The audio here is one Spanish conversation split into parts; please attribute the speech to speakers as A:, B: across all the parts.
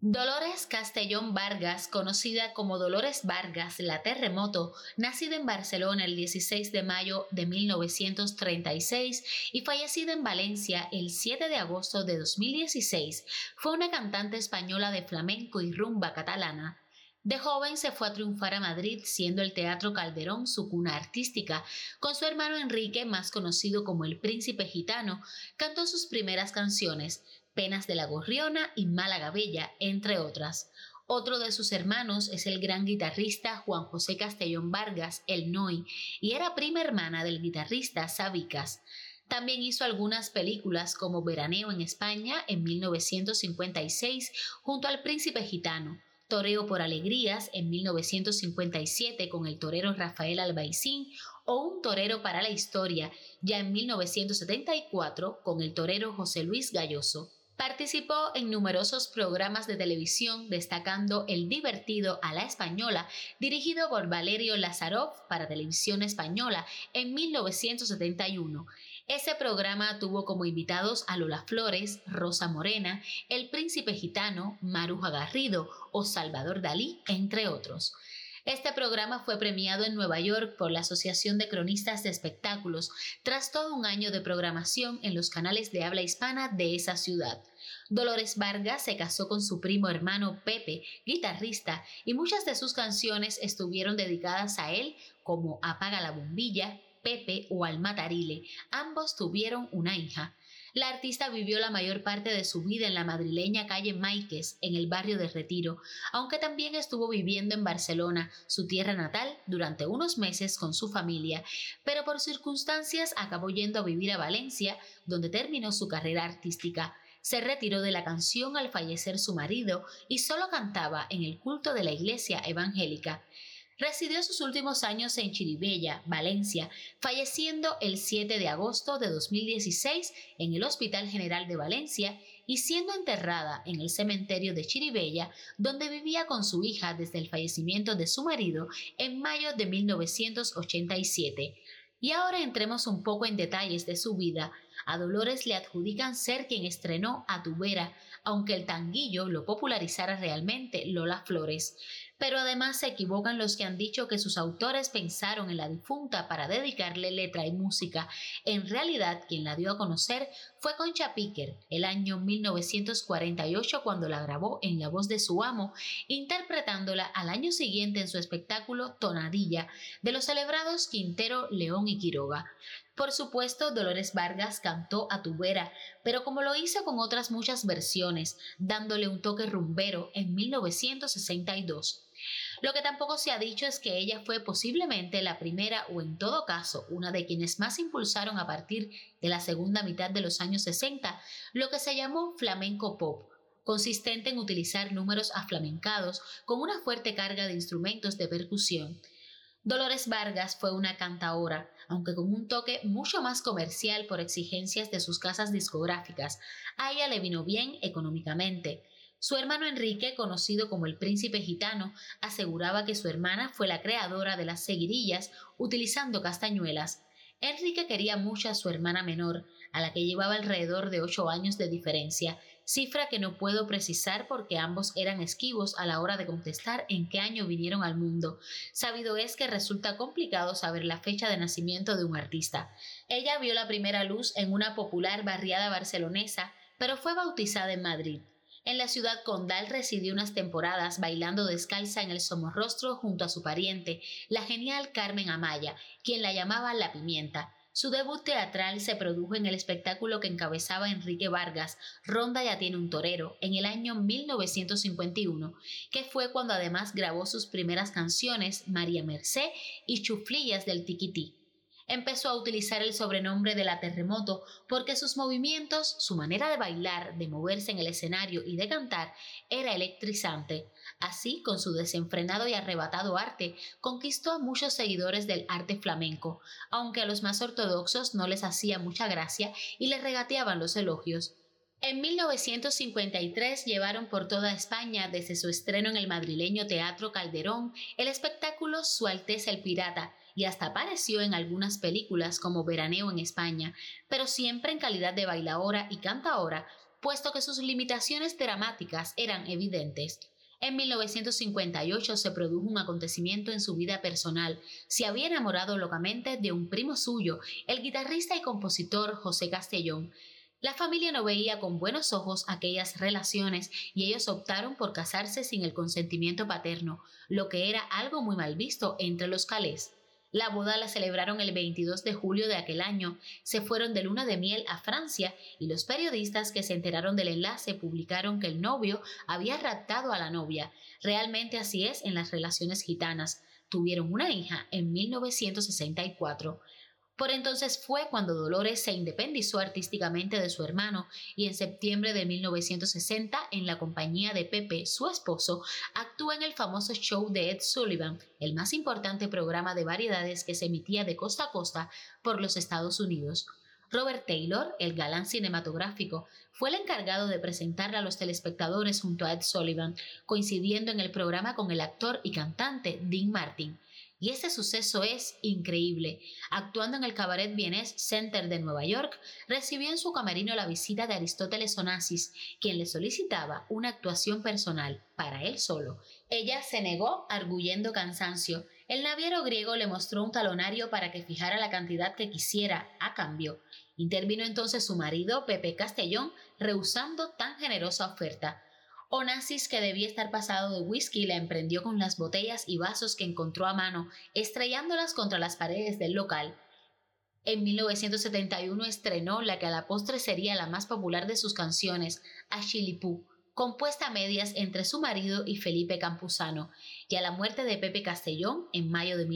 A: Dolores Castellón Vargas, conocida como Dolores Vargas la Terremoto, nacida en Barcelona el 16 de mayo de 1936 y fallecida en Valencia el 7 de agosto de 2016, fue una cantante española de flamenco y rumba catalana. De joven se fue a triunfar a Madrid, siendo el Teatro Calderón su cuna artística. Con su hermano Enrique, más conocido como el Príncipe Gitano, cantó sus primeras canciones, Penas de la Gorriona y Málaga Bella, entre otras. Otro de sus hermanos es el gran guitarrista Juan José Castellón Vargas, el Noi, y era prima hermana del guitarrista Sabicas. También hizo algunas películas como Veraneo en España en 1956 junto al Príncipe Gitano, Toreo por Alegrías en 1957 con el torero Rafael Albaicín o Un torero para la historia ya en 1974 con el torero José Luis Galloso. Participó en numerosos programas de televisión, destacando El divertido a la española, dirigido por Valerio Lázarov para Televisión Española en 1971. Ese programa tuvo como invitados a Lola Flores, Rosa Morena, El Príncipe Gitano, Maruja Garrido o Salvador Dalí, entre otros. Este programa fue premiado en Nueva York por la Asociación de Cronistas de Espectáculos tras todo un año de programación en los canales de habla hispana de esa ciudad. Dolores Vargas se casó con su primo hermano Pepe, guitarrista, y muchas de sus canciones estuvieron dedicadas a él, como Apaga la bombilla, Pepe o Al Matarile. Ambos tuvieron una hija. La artista vivió la mayor parte de su vida en la madrileña calle Máiquez, en el barrio de Retiro, aunque también estuvo viviendo en Barcelona, su tierra natal, durante unos meses con su familia, pero por circunstancias acabó yendo a vivir a Valencia, donde terminó su carrera artística. Se retiró de la canción al fallecer su marido y solo cantaba en el culto de la iglesia evangélica. Residió sus últimos años en Chirivella, Valencia, falleciendo el 7 de agosto de 2016 en el Hospital General de Valencia y siendo enterrada en el cementerio de Chirivella, donde vivía con su hija desde el fallecimiento de su marido en mayo de 1987. Y ahora entremos un poco en detalles de su vida. A Dolores le adjudican ser quien estrenó A tu vera, aunque el tanguillo lo popularizara realmente Lola Flores. Pero además se equivocan los que han dicho que sus autores pensaron en la difunta para dedicarle letra y música. En realidad, quien la dio a conocer fue Concha Piquer, el año 1948 cuando la grabó en la voz de su amo, interpretándola al año siguiente en su espectáculo Tonadilla, de los celebrados Quintero, León y Quiroga. Por supuesto, Dolores Vargas cantó A tu vera, pero como lo hizo con otras muchas versiones, dándole un toque rumbero en 1962. Lo que tampoco se ha dicho es que ella fue posiblemente la primera o en todo caso una de quienes más impulsaron a partir de la segunda mitad de los años 60 lo que se llamó flamenco pop, consistente en utilizar números aflamencados con una fuerte carga de instrumentos de percusión. Dolores Vargas fue una cantaora, aunque con un toque mucho más comercial por exigencias de sus casas discográficas. A ella le vino bien económicamente. Su hermano Enrique, conocido como el Príncipe Gitano, aseguraba que su hermana fue la creadora de las seguirillas utilizando castañuelas. Enrique quería mucho a su hermana menor, a la que llevaba alrededor de 8 años de diferencia, cifra que no puedo precisar porque ambos eran esquivos a la hora de contestar en qué año vinieron al mundo. Sabido es que resulta complicado saber la fecha de nacimiento de un artista. Ella vio la primera luz en una popular barriada barcelonesa, pero fue bautizada en Madrid. En la ciudad condal residió unas temporadas bailando descalza en el Somorrostro junto a su pariente, la genial Carmen Amaya, quien la llamaba La Pimienta. Su debut teatral se produjo en el espectáculo que encabezaba Enrique Vargas, Ronda ya tiene un torero, en el año 1951, que fue cuando además grabó sus primeras canciones María Mercé y Chuflillas del Tiquití. Empezó a utilizar el sobrenombre de La Terremoto porque sus movimientos, su manera de bailar, de moverse en el escenario y de cantar era electrizante. Así, con su desenfrenado y arrebatado arte, conquistó a muchos seguidores del arte flamenco, aunque a los más ortodoxos no les hacía mucha gracia y les regateaban los elogios. En 1953 llevaron por toda España, desde su estreno en el madrileño Teatro Calderón, el espectáculo Su Alteza el Pirata, y hasta apareció en algunas películas como Veraneo en España, pero siempre en calidad de bailaora y cantaora, puesto que sus limitaciones dramáticas eran evidentes. En 1958 se produjo un acontecimiento en su vida personal. Se había enamorado locamente de un primo suyo, el guitarrista y compositor José Castellón. La familia no veía con buenos ojos aquellas relaciones y ellos optaron por casarse sin el consentimiento paterno, lo que era algo muy mal visto entre los calés. La boda la celebraron el 22 de julio de aquel año, se fueron de luna de miel a Francia y los periodistas que se enteraron del enlace publicaron que el novio había raptado a la novia. Realmente así es en las relaciones gitanas. Tuvieron una hija en 1964. Por entonces fue cuando Dolores se independizó artísticamente de su hermano y en septiembre de 1960, en la compañía de Pepe, su esposo, actúa en el famoso show de Ed Sullivan, el más importante programa de variedades que se emitía de costa a costa por los Estados Unidos. Robert Taylor, el galán cinematográfico, fue el encargado de presentarla a los telespectadores junto a Ed Sullivan, coincidiendo en el programa con el actor y cantante Dean Martin. Y ese suceso es increíble. Actuando en el Cabaret Vienés Center de Nueva York, recibió en su camerino la visita de Aristóteles Onassis, quien le solicitaba una actuación personal, para él solo. Ella se negó, arguyendo cansancio. El naviero griego le mostró un talonario para que fijara la cantidad que quisiera, a cambio. Intervino entonces su marido, Pepe Castellón, rehusando tan generosa oferta. Onassis, que debía estar pasado de whisky, la emprendió con las botellas y vasos que encontró a mano, estrellándolas contra las paredes del local. En 1971 estrenó la que a la postre sería la más popular de sus canciones, Achilipú, compuesta a medias entre su marido y Felipe Campuzano, y a la muerte de Pepe Castellón, en mayo de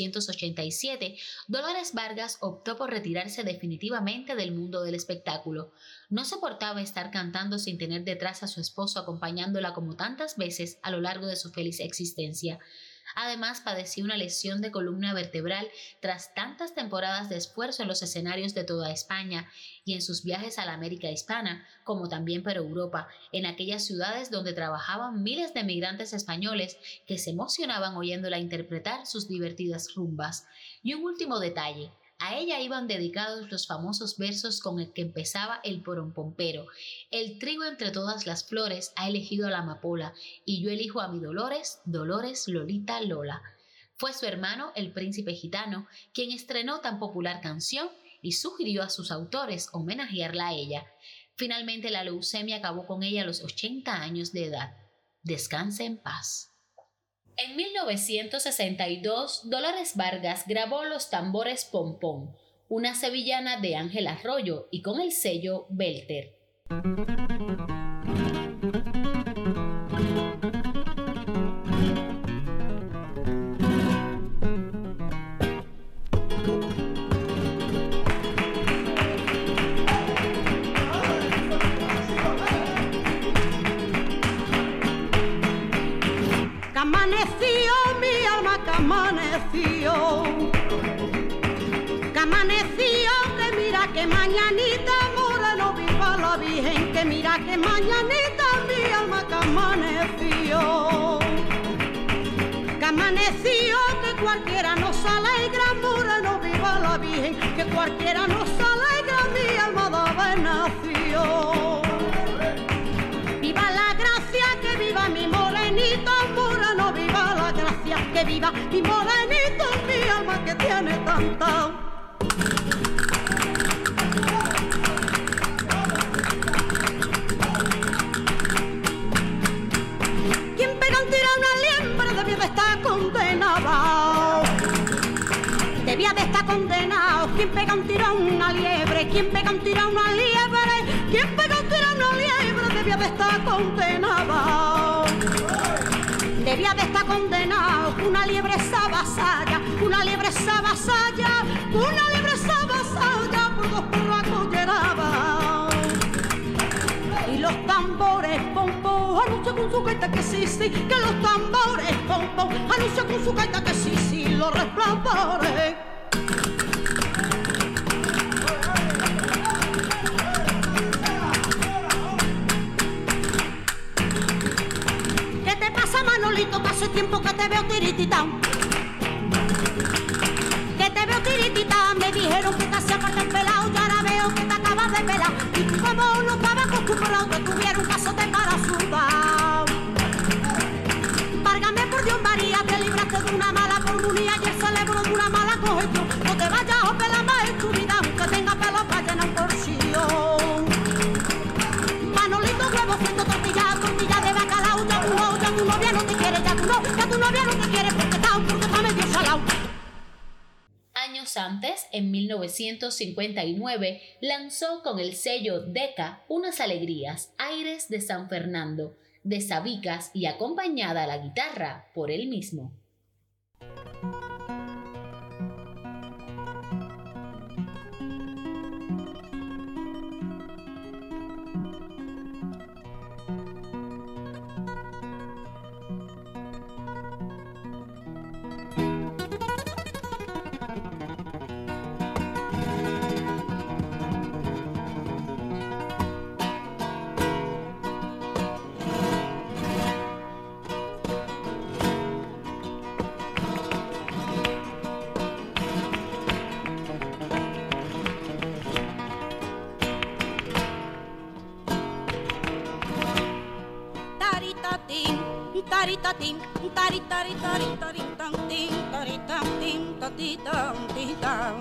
A: 1987, Dolores Vargas optó por retirarse definitivamente del mundo del espectáculo. No soportaba estar cantando sin tener detrás a su esposo acompañándola como tantas veces a lo largo de su feliz existencia. Además, padecía una lesión de columna vertebral tras tantas temporadas de esfuerzo en los escenarios de toda España y en sus viajes a la América hispana, como también por Europa, en aquellas ciudades donde trabajaban miles de migrantes españoles que se emocionaban oyéndola interpretar sus divertidas rumbas. Y un último detalle. A ella iban dedicados los famosos versos con el que empezaba el poronpompero. El trigo entre todas las flores ha elegido a la amapola, y yo elijo a mi Dolores, Dolores, Lolita, Lola. Fue su hermano, el príncipe gitano, quien estrenó tan popular canción y sugirió a sus autores homenajearla a ella. Finalmente la leucemia acabó con ella a los 80 años de edad. Descanse en paz. En 1962, Dolores Vargas grabó Los tambores pompón, una sevillana de Ángel Arroyo y con el sello Belter.
B: Amaneció mi alma, que amaneció, que mira que mañanita, moreno viva la Virgen, que mira que mañanita mi alma, que amaneció, que cualquiera nos alegra, moreno viva la Virgen, que cualquiera nos alegra, mi alma de nació. Viva la gracia, que viva mi morenito, moreno, viva la gracia, que viva mi morenito, mi alma que tiene tanta. Quien pega un tiro a una liembre debía de estar condenado. Debía de estar condenado. Quien pega un tiro a una liebre, quien pega un tiro a una liebre, quien pega un tiro a una liebre debía de estar condenado. Debía de estar condenado. Una liebre esa vasalla, una liebre esa vasalla, una liebre esa vasalla por dos perros acolleraba. Y los tambores pom pom anuncian con su gaita que sí, sí, que los tambores pom pom anuncian con su gaita que sí, sí, los resplandores. Manolito, que hace tiempo que te veo tirititán. Que te veo tirititán. Me dijeron que te hacía falta el pelado, y ahora veo que te acabas de pelar. Y tú como no estabas un por otro tuviera un cazote para sudar. Válgame por Dios María, te libraste de una mala comunidad y el cerebro de una mala cogestión. No te vayas a pelar más en tu vida, aunque tenga pelos para llenar un porción. Manolito huevo frito, tortilla de bacalao, ya tu novia no te quiere, ya tu novia no te quiere porque está medio salao.
A: Años antes, en 1959, lanzó con el sello Decca Unas Alegrías, Aires de San Fernando, de Sabicas y acompañada a la guitarra por él mismo.
B: Taritatim, taritaritaritarim, tantim, taritantim, tatitam, titam.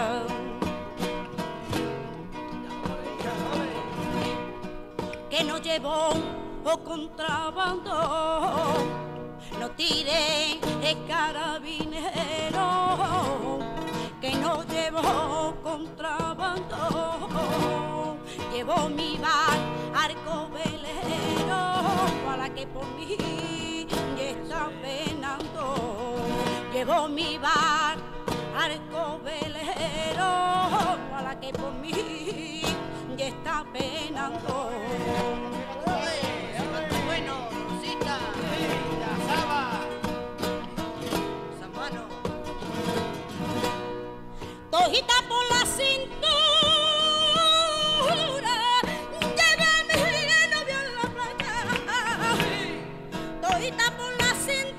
B: Que no llevó contrabando, no tire el carabinero. Que no llevó contrabando, llevó mi barco velero, para que por mí está penando. Llevó mi barco velero, para que por mí está penando.
C: Bueno, Rosita, la Saba, San Juano.
B: Tojita por la cintura, lleva mi novio en la playa. Tojita por la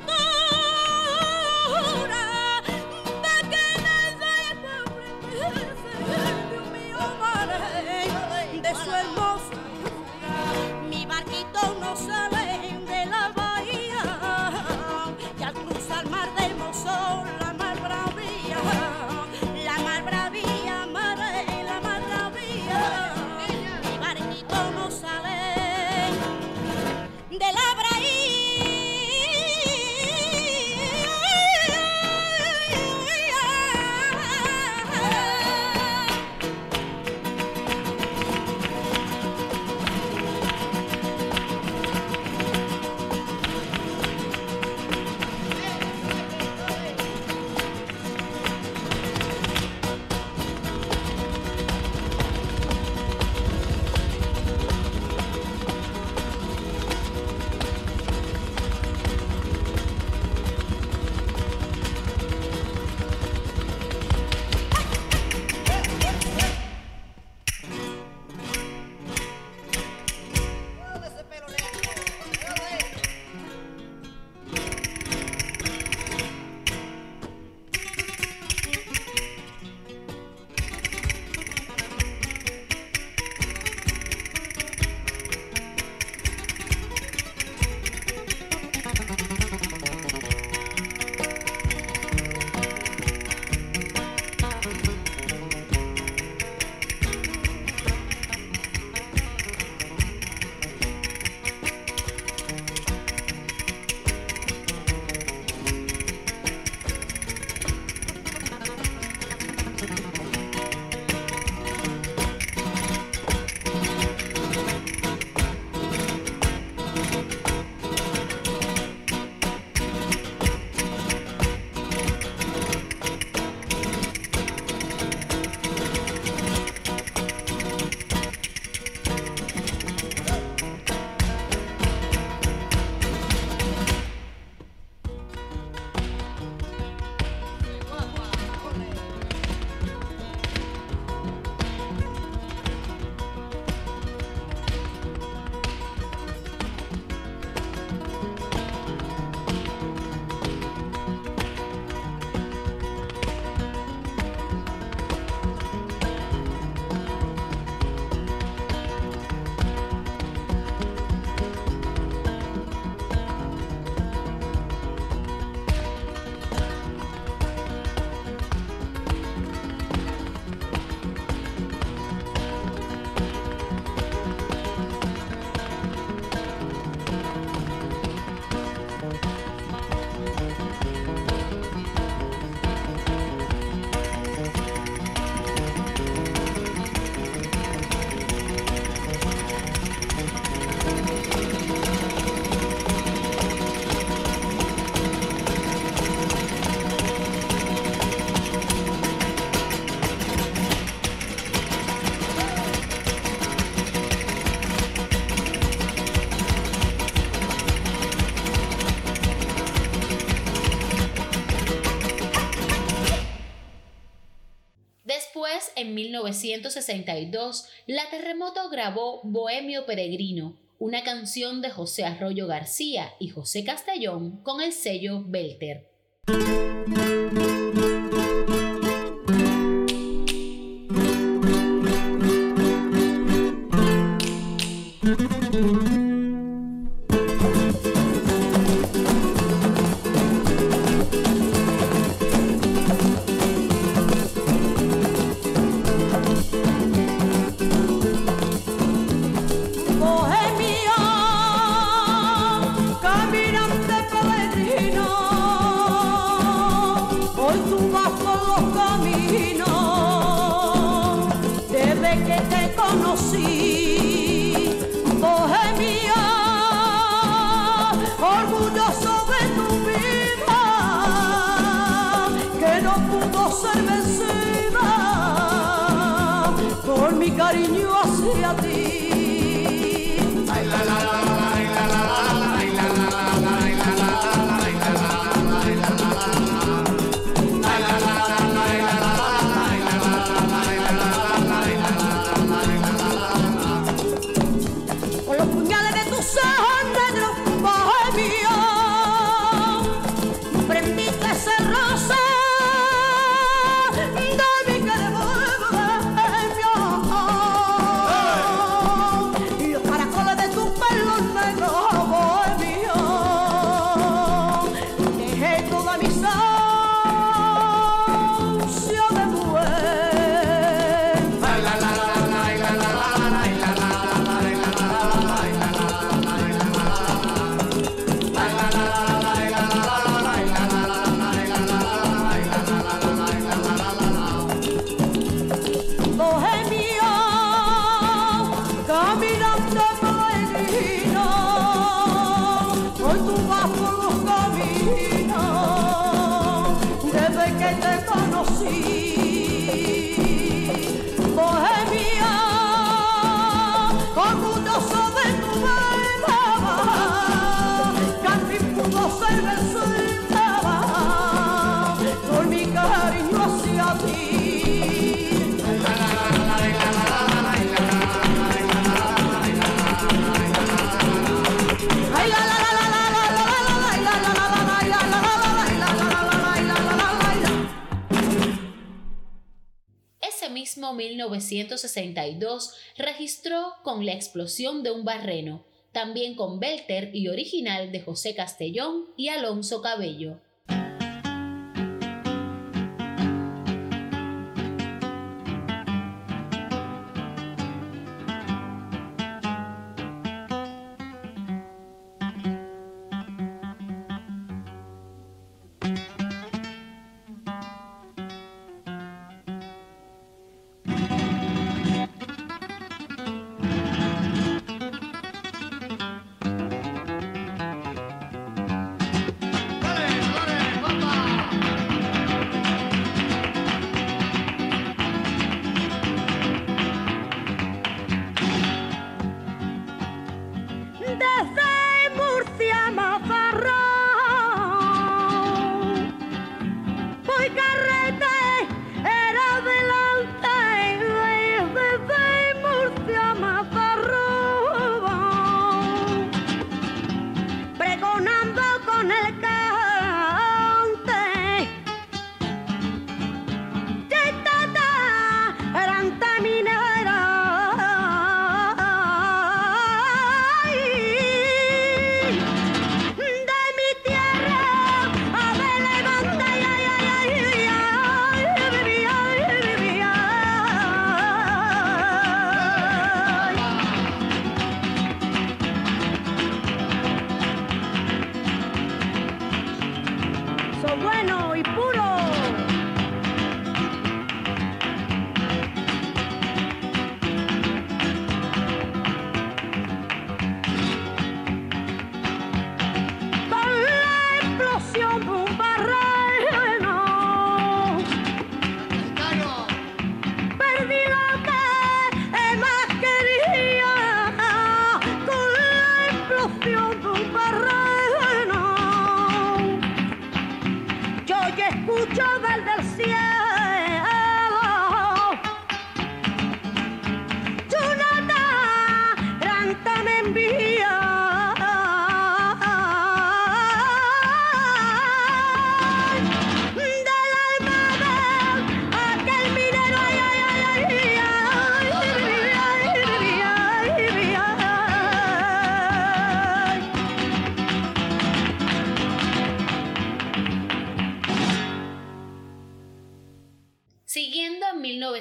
B: cintura, pa' que no vaya por prenderse. Dios mío, madre, de su hermosura. Mi barquito no sale de la bahía, y al cruzar mar de Mosor, la mar bravía. La mar bravía, madre, la mar bravía. Mi barquito no sale de la bahía.
A: en 1962, La Terremoto grabó Bohemio Peregrino, una canción de José Arroyo García y José Castellón con el sello Belter.
B: Cariño hacia ti. Ay, la, la, la, la, ay, la, la, la, ay, la, la, la, la, ay, la, la, la, la, ay, la, la, la, la, ay, la, la, la, ay, la, la, la, ay, la, la, la, ay, la, la, la, ay, la, la, la, ay, la, la, la. Con los puñales de tus ojos negros, bohemio, prendiste ese rosa.
A: Ese mismo 1962 registró Con la explosión de un barreno, también con Belter y original de José Castellón y Alonso Cabello.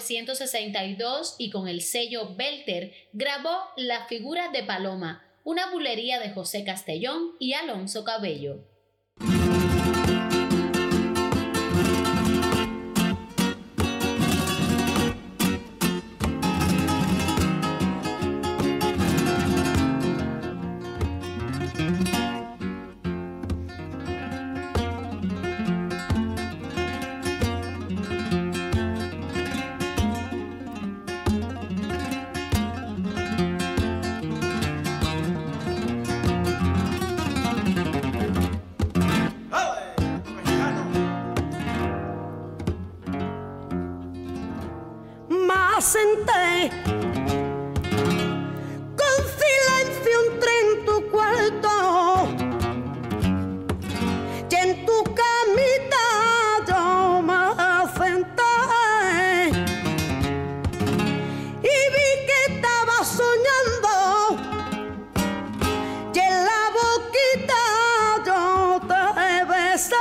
A: 1962 y con el sello Belter grabó La figura de Paloma, una bulería de José Castellón y Alonso Cabello.
B: Senté con silencio entré en tu cuarto y en tu camita yo me senté y vi que estaba soñando y en la boquita yo te besé.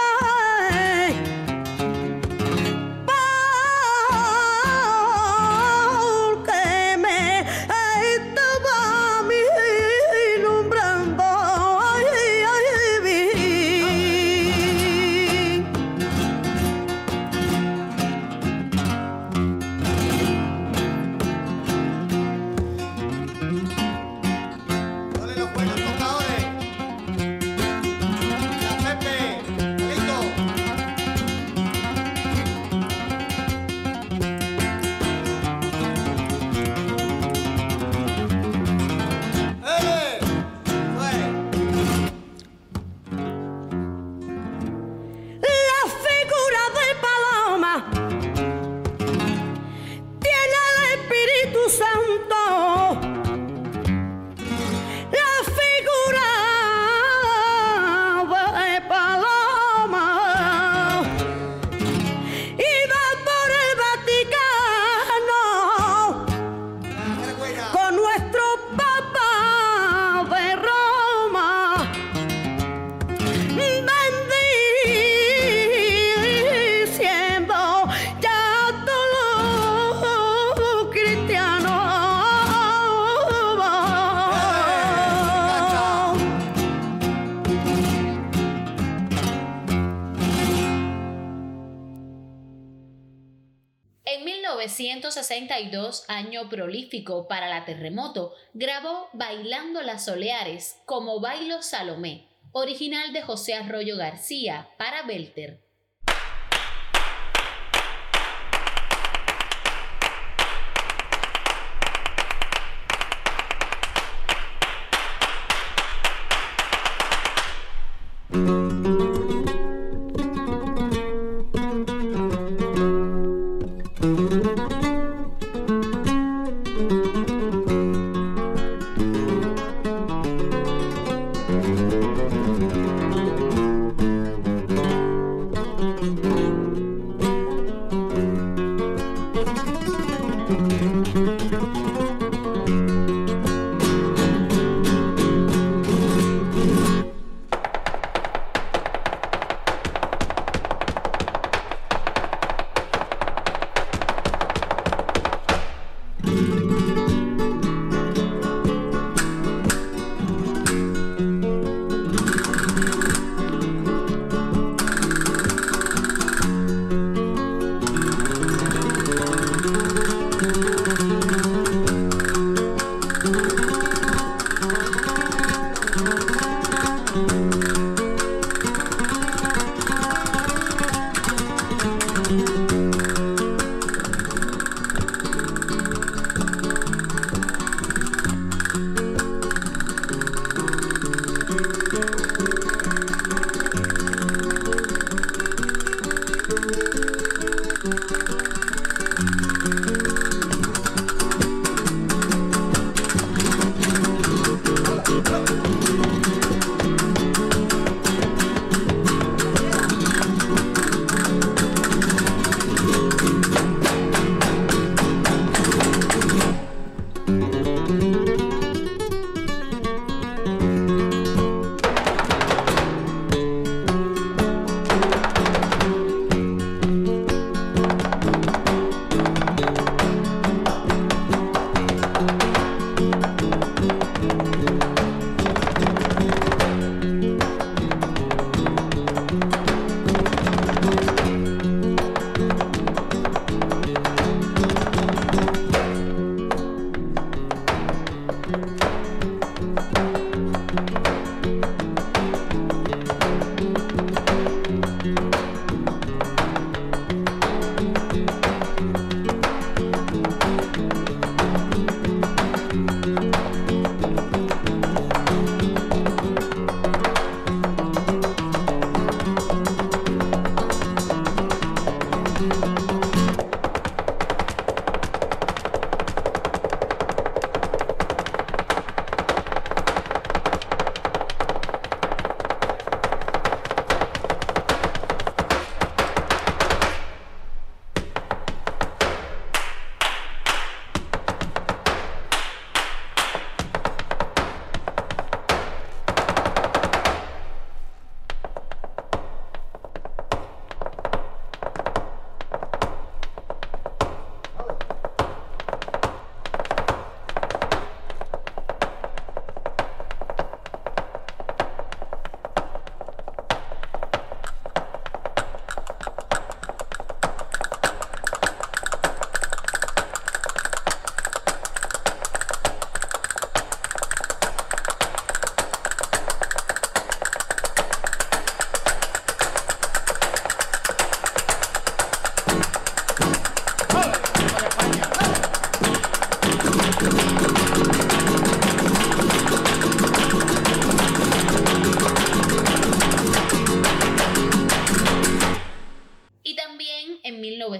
A: En 1962, año prolífico para la Terremoto, grabó Bailando las Soleares como Bailo Salomé, original de José Arroyo García para Belter.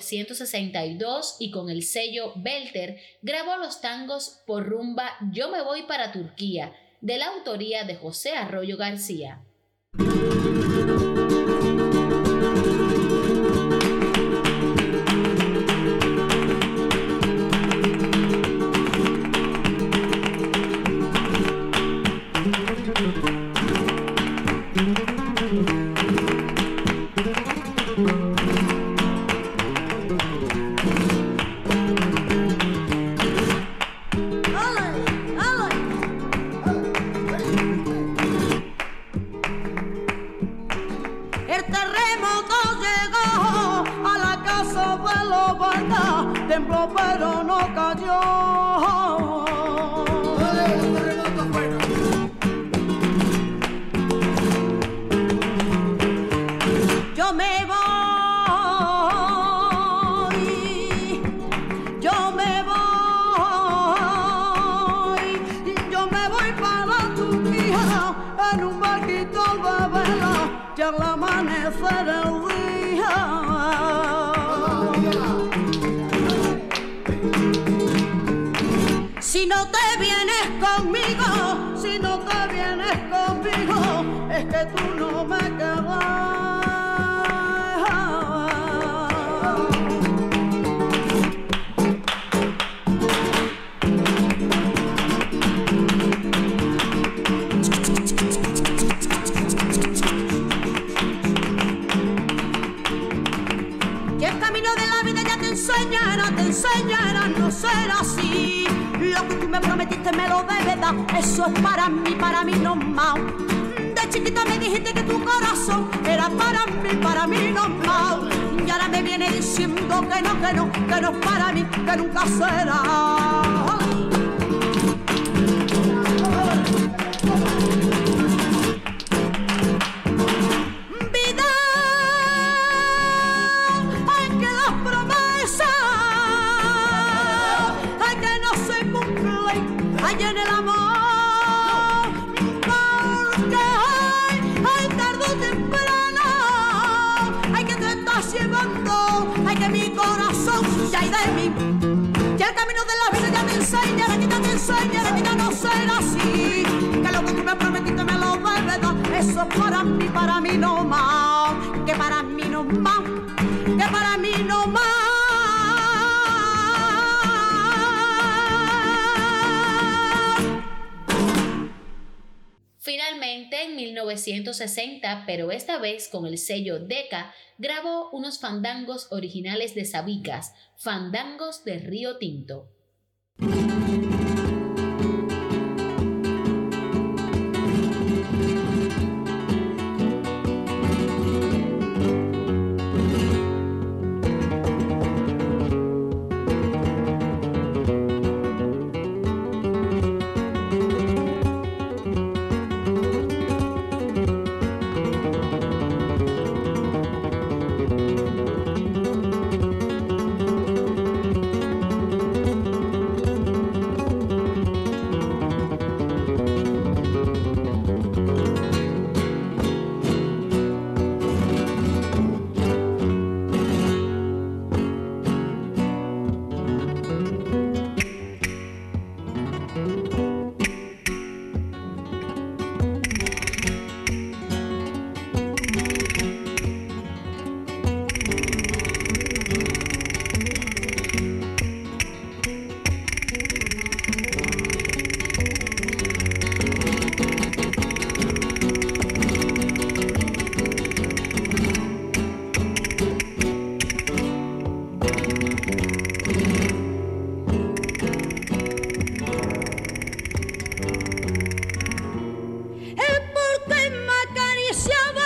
A: 1962 y con el sello Belter grabó los tangos Por rumba Yo me voy para Turquía, de la autoría de José Arroyo García.
B: Tembló pero no cayó. Yo me voy, yo me voy, yo me voy para Turquía en un barquito de vela, ya al amanecer el día. Si no te vienes conmigo, si no te vienes conmigo, es que tú no me quedas. Y el camino de la vida ya te enseñará a no ser así. Lo que tú me prometiste me lo debes dar, eso es para mí nomás. De chiquita me dijiste que tu corazón era para mí nomás. Y ahora me viene diciendo que no es para mí, que nunca será. En el amor, porque hay tarde o temprano, hay que te estás llevando, hay que mi corazón ya hay de mí. Ya el camino de la vida ya te enseña, la vida te enseña, la vida no será así. Que lo que tú me prometiste me lo debes dar, eso es para mí no más, que para mí no más, que para mí no más.
A: Finalmente, en 1960, pero esta vez con el sello Decca, grabó unos fandangos originales de Sabicas, Fandangos de Río Tinto.
B: El porte me acariciaba